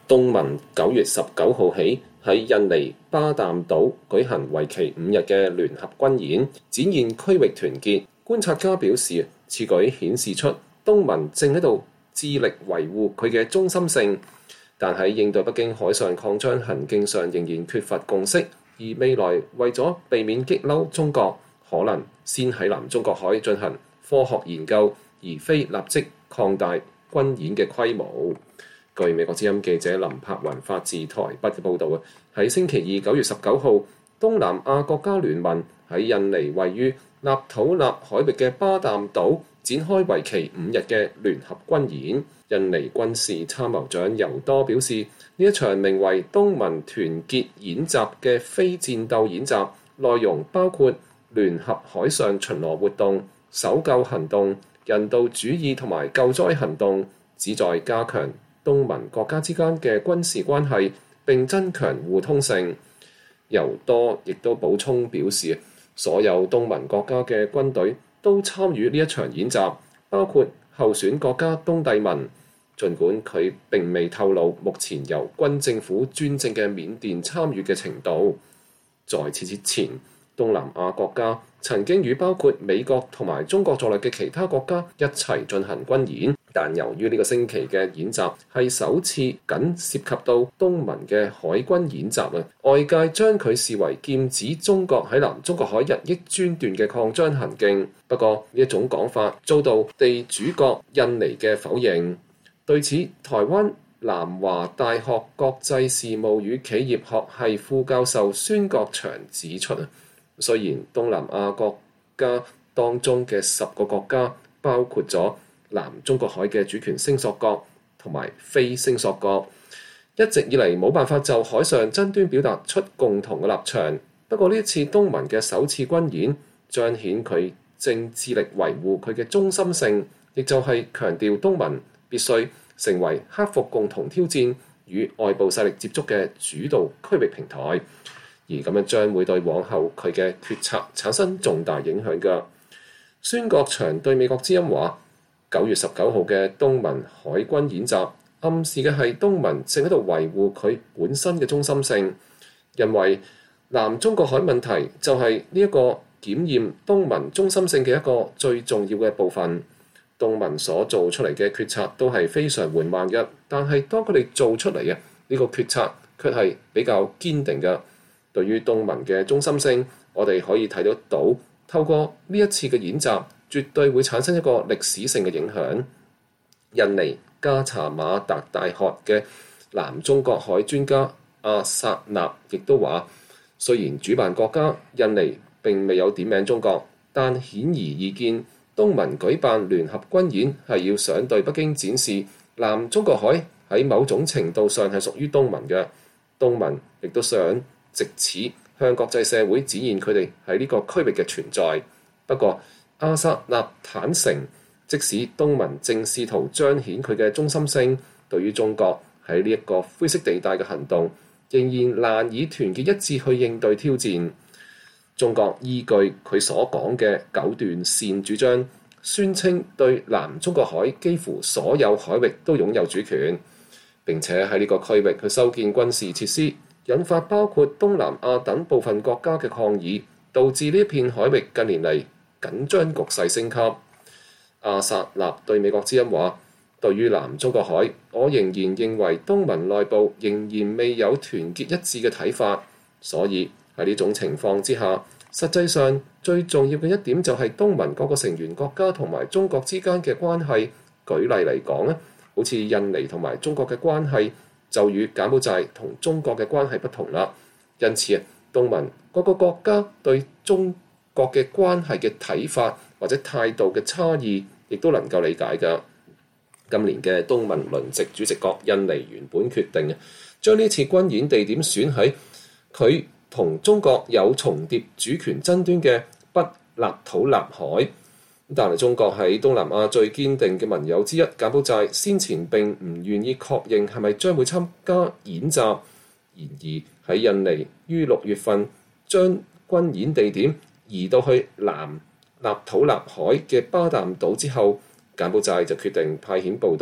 東盟9月19號起喺印尼巴淡島舉行為期5日嘅聯合軍演，展現區域團結。觀察家表示，此舉顯示出東盟正喺度致力維護佢嘅中心性，但喺應對北京海上擴張行徑上仍然缺乏共識，而未來為咗避免激嬲中國，可能先喺南中國海進行科學研究，而非立即擴大軍演嘅規模。據美國之音記者林柏雲發自台北嘅報導，喺星期二9月19號，東南亞國家聯盟喺印尼位於納土納海域嘅巴淡島展開為期5日嘅聯合軍演。印尼軍事參謀長尤多表示，呢一場名為東盟團結演習嘅非戰鬥演習，內容包括聯合海上巡邏活動、搜救行動、人道主義同埋救災行動，旨在加強東盟國家之間嘅軍事關係並增強互通性。尤多亦都補充表示，所有東盟國家嘅軍隊都參與呢一場演習，包括候選國家東帝汶。儘管佢並未透露目前由軍政府專政嘅緬甸參與嘅程度。在此之前，東南亞國家曾經與包括美國同埋中國在內嘅其他國家一齊進行軍演，但由於呢個星期嘅演習係首次僅涉及到東盟嘅海軍演習啊，外界將佢視為劍指中國喺南中國海日益專斷嘅擴張行徑。不過呢一種講法遭到地主國印尼嘅否認。對此，台灣南華大學國際事務與企業學系副教授孫國祥指出，雖然東南亞國家當中嘅10個國家包括咗南中國海嘅主權聲索國同埋非聲索國，一直以嚟冇辦法就海上爭端表達出共同嘅立場。不過呢一次東盟嘅首次軍演，彰顯佢正致力維護佢嘅中心性，亦就係強調東盟必須成為克服共同挑戰與外部勢力接觸嘅主導區域平台，而咁樣將會對往後佢嘅決策產生重大影響㗎。孫國祥對美國之音話：9月19號嘅東盟海軍演習暗示嘅係東盟正喺度維護佢本身嘅中心性，因為南中國海問題就係呢一個檢驗東盟中心性嘅一個最重要嘅部分。東盟所做出嚟嘅決策都係非常緩慢嘅，但係當佢哋做出嚟嘅呢個決策卻係比較堅定嘅。對於東盟嘅中心性，我哋可以睇得到，透過呢一次嘅演習，絕對會產生一個歷史性嘅影響。印尼加查馬達大學嘅南中國海專家阿薩納亦都話，雖然主辦國家印尼並未有點名中國，但顯而易見，東盟舉辦聯合軍演係要想對北京展示南中國海喺某種程度上係屬於東盟嘅。東盟亦都想藉此向國際社會展現佢哋喺呢個區域嘅存在。不過阿薩納坦承，即使東盟正試圖彰顯佢嘅中心性，對於中國喺呢一個灰色地帶嘅行動，仍然難以團結一致去應對挑戰。中國依據佢所講嘅9段線主張，宣稱對南中國海幾乎所有海域都擁有主權，並且喺呢個區域去修建軍事設施，引發包括東南亞等部分國家嘅抗議，導致呢一片海域近年嚟緊張局勢升級。阿薩納對美國之音話：對於南中國海，我仍然認為東盟內部仍然未有團結一致嘅睇法，所以喺呢種情況之下，實際上最重要嘅一點就係東盟各個成員國家同埋中國之間嘅關係。舉例嚟講咧，好似印尼同埋中國嘅關係就與柬埔寨同中國嘅關係不同啦。因此東盟各個國家對中國嘅關係嘅睇法或者態度嘅差異，亦都能夠理解㗎。今年嘅東盟輪值主席國印尼原本決定將呢次軍演地點選喺佢同中國有重疊主權爭端嘅北納土納海，但係中國喺東南亞最堅定嘅盟友之一柬埔寨先前並唔願意確認係咪將會參加演習。然而喺印尼於6月份將軍演地點移到去南納土納海嘅巴淡島之後，柬埔寨就決定派遣部隊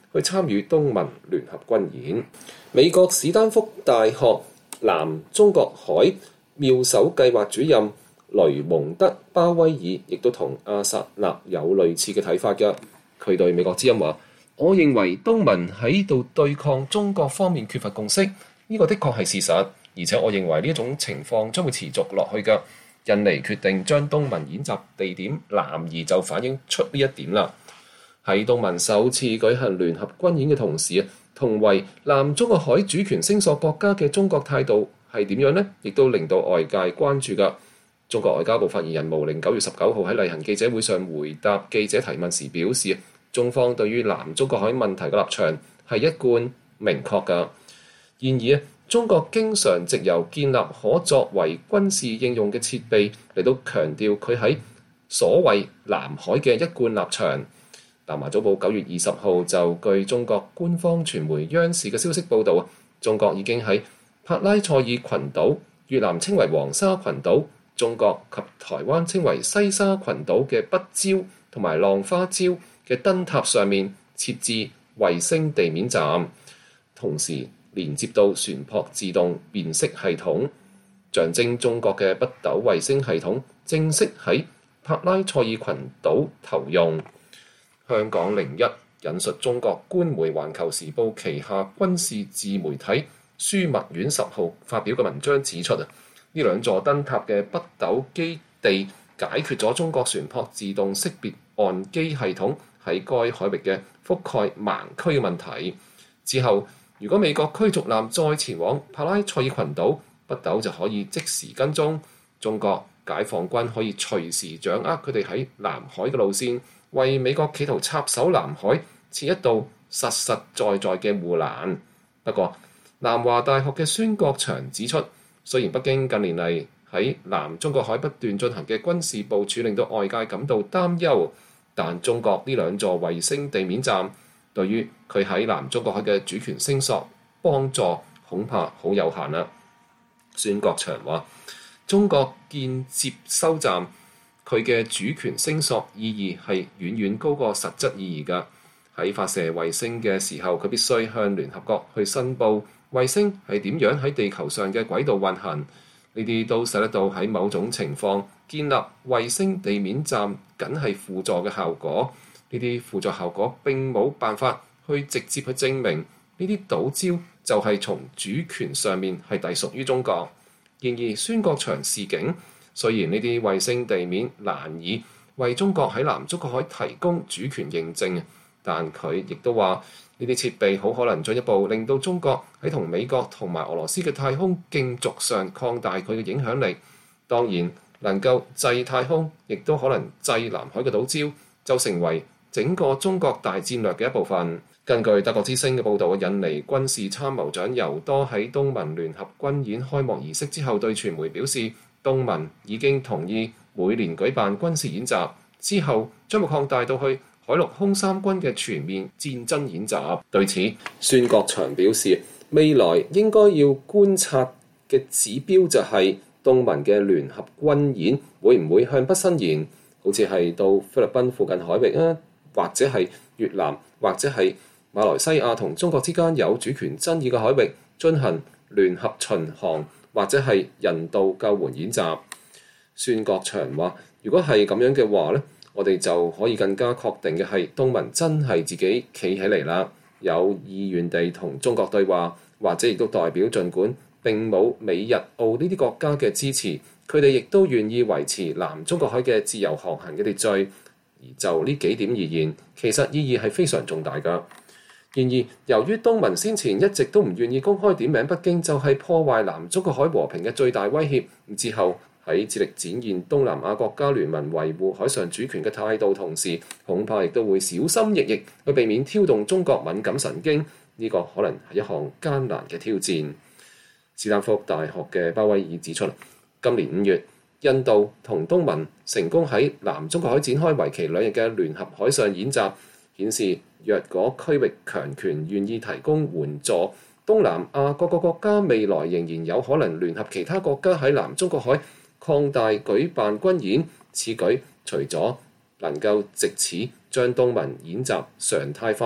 去參與東盟聯合軍演。美國史丹福大學南中國海妙手計劃主任雷蒙德·鮑威爾亦都同阿薩納有類似嘅睇法嘅。佢對美國之音話：我認為東盟喺度對抗中國方面缺乏共識，呢個的確係事實，而且我認為呢一種情況將會持續落去嘅。印尼決定將東盟演習地點南移，就反映出呢一點啦。喺東盟首次舉行聯合軍演嘅同時，同為南中國海主權聲索國家嘅中國態度係點樣呢？亦都令到外界關注㗎。中國外交部發言人毛寧9月19號喺例行記者會上回答記者提問時表示，中方對於南中國海問題嘅立場係一貫明確㗎。然而，中國經常藉由建立可作為軍事應用嘅設備嚟到強調佢喺所謂南海嘅一貫立場。南華早報9月20號就據中國官方傳媒央視嘅消息報導，中國已經喺帕拉塞爾群島、越南稱為黃沙群島、中國及台灣稱為西沙群島嘅北礁同埋浪花礁嘅燈塔上面設置衛星地面站，同時連接到船舶自動辨識系統，象徵中國嘅北斗衛星系統正式喺帕拉塞爾群島投用。香港01引述中國官媒《環球時報》旗下軍事自媒體樞密院10號發表嘅文章指出，呢兩座燈塔嘅北斗基地解決咗中國船舶自動識別岸基系統喺該海域嘅覆蓋盲區嘅問題。之後，如果美國驅逐艦再前往帕拉塞爾群島，北斗就可以即時跟蹤，中國解放軍可以隨時掌握佢哋喺南海嘅路線，為美國企圖插手南海設一道實實在在嘅護欄。不過，南華大學嘅孫國祥指出，雖然北京近年嚟喺南中國海不斷進行嘅軍事部署令到外界感到擔憂，但中國呢兩座衛星地面站對於佢喺南中國海嘅主權聲索幫助恐怕好有限啦。孫國祥話：中國建接收站佢嘅主權聲索意義係遠遠高過實質意義㗎。喺發射衛星嘅時候，佢必須向聯合國去申報衛星係點樣喺地球上嘅軌道運行。呢啲都使得到喺某種情況建立衛星地面站僅係輔助嘅效果。呢啲輔助效果並冇辦法去直接去證明呢啲島礁就係從主權上面係隸屬於中國。然而，孫國祥示警，雖然呢啲衛星地面難以為中國喺南中國海提供主權認證，但佢亦都話呢啲設備好可能進一步令到中國喺同美國同埋俄羅斯嘅太空競逐上擴大佢嘅影響力。當然，能夠制太空，亦都可能制南海嘅島礁，就成為整個中國大戰略嘅一部分。根據德國之聲嘅報導，印尼軍事參謀長尤多喺東盟聯合軍演開幕儀式之後對傳媒表示，東盟已經同意每年舉辦軍事演習，之後將會擴大到去海陸空三軍嘅全面戰爭演習。對此，孫國祥表示，未來應該要觀察嘅指標就係東盟嘅聯合軍演會唔會向北伸延，好似係到菲律賓附近海域啊，或者係越南，或者係馬來西亞同中國之間有主權爭議嘅海域進行聯合巡航，或者係人道救援演習。孫國祥話：如果係咁樣嘅話呢，我哋就可以更加確定嘅係東盟真係自己企起嚟啦，有意願地同中國對話，或者亦都代表儘管並冇美日澳呢啲國家嘅支持，佢哋亦都願意維持南中國海嘅自由航行嘅秩序。而就呢幾點而言，其實意義係非常重大㗎。然而，由於東盟先前一直都唔願意公開點名北京，就係破壞南中國海和平嘅最大威脅。之後喺致力展現東南亞國家聯盟維護海上主權嘅態度，同時恐怕亦都會小心翼翼去避免挑動中國敏感神經。呢個可能係一項艱難嘅挑戰。斯坦福大學嘅鮑威爾指出，今年5月，印度同東盟成功喺南中國海展開為期2日嘅聯合海上演習，顯示若果區域強權願意提供援助，東南亞各個國家未來仍然有可能聯合其他國家喺南中國海擴大舉辦軍演。此舉除咗能夠藉此將東盟演習常態化，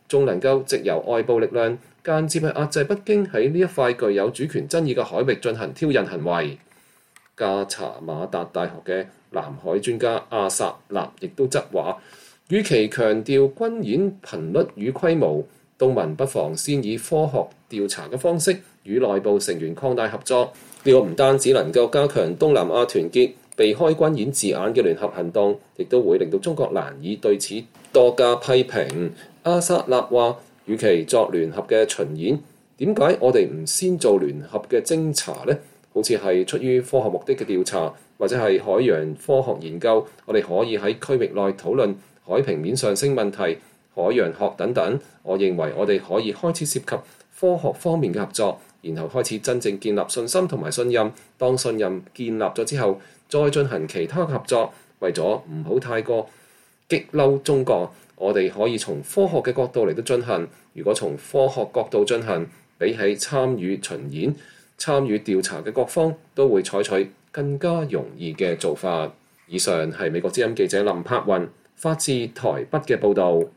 仲能夠藉由外部力量間接去壓制北京喺呢一塊具有主權爭議嘅海域進行挑釁行為。加查馬達大學嘅南海專家阿薩納亦都質話，與其強調軍演頻率與規模，東盟不妨先以科學調查嘅方式與內部成員擴大合作。呢個唔單止能夠加強東南亞團結，避開軍演字眼嘅聯合行動，亦都會令到中國難以對此多加批評。阿薩納話，與其作聯合嘅巡演，點解我哋唔先做聯合嘅偵查呢？好似係出於科學目的嘅調查，或者係海洋科學研究，我哋可以喺區域內討論海平面上升問題、海洋學等等。我認為我哋可以開始涉及科學方面嘅合作，然後開始真正建立信心同埋信任。當信任建立咗之後，再進行其他合作。為咗唔好太過激嬲中國，我哋可以從科學嘅角度嚟到進行。如果從科學角度進行，比起參與巡演、參與調查嘅各方都會採取更加容易嘅做法。以上係美國之音記者林柏雲發自台北嘅報導。